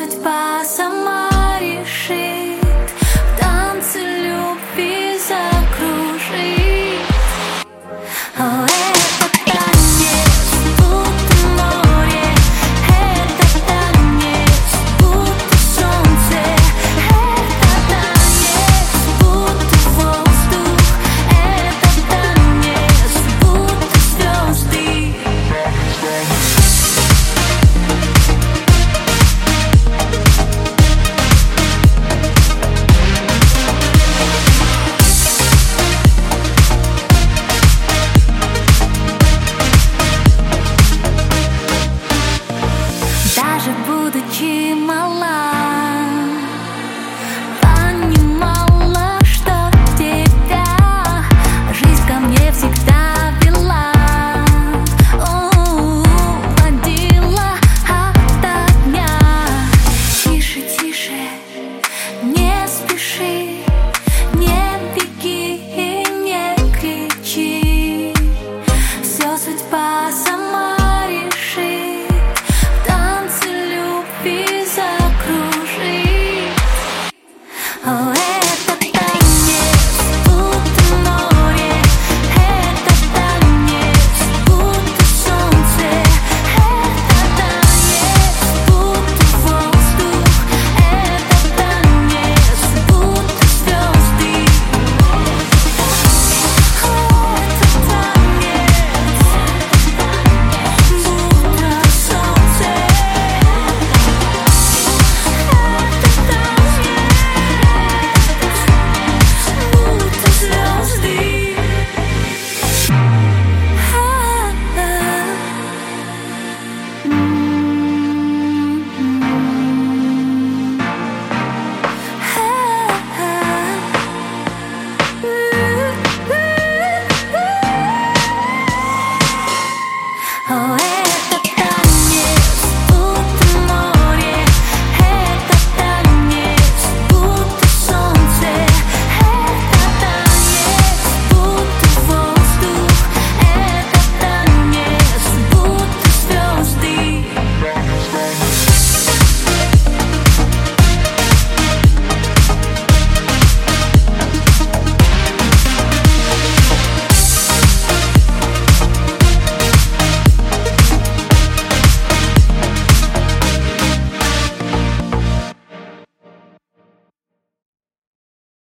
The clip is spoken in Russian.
судьба сама решит, в танце любви закружит. О, это танец, будто море, это танец, будто солнце, это танец, будто воздух, это танец, будто звезды. Даже будучи мала, понимала, что тебя жизнь ко мне всегда вела, водила ото дня. Тише, тише, не спеши, не беги и не кричи, все судьба сама решит, в танце любви закружит.